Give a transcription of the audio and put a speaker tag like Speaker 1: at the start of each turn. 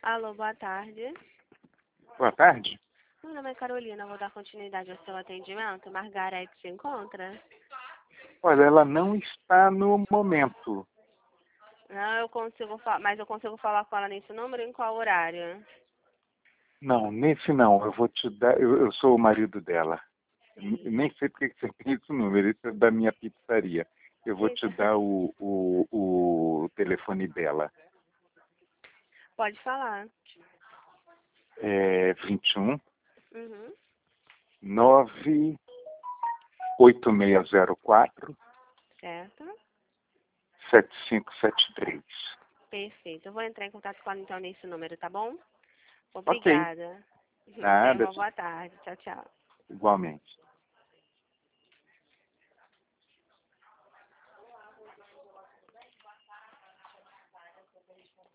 Speaker 1: Alô, boa tarde.
Speaker 2: Boa tarde.
Speaker 1: Meu nome é Carolina, vou dar continuidade ao seu atendimento. Margarete se encontra?
Speaker 2: Olha, ela não está no momento.
Speaker 1: Não, eu consigo mas eu consigo falar com ela nesse número em qual horário?
Speaker 2: Não, nesse não. Eu vou te dar. Eu sou o marido dela. Eu nem sei porque que você tem esse número. Esse é da minha pizzaria. Eu vou te
Speaker 1: Eita.
Speaker 2: dar o telefone dela.
Speaker 1: Pode falar.
Speaker 2: É 21
Speaker 1: Uhum.
Speaker 2: 98604
Speaker 1: Certo?
Speaker 2: 7573.
Speaker 1: Perfeito. Eu vou entrar em contato com ela então nesse número, tá bom?
Speaker 2: Ok.
Speaker 1: Obrigada. Tenha
Speaker 2: Nada.
Speaker 1: uma boa tarde. Tchau, tchau.
Speaker 2: Igualmente.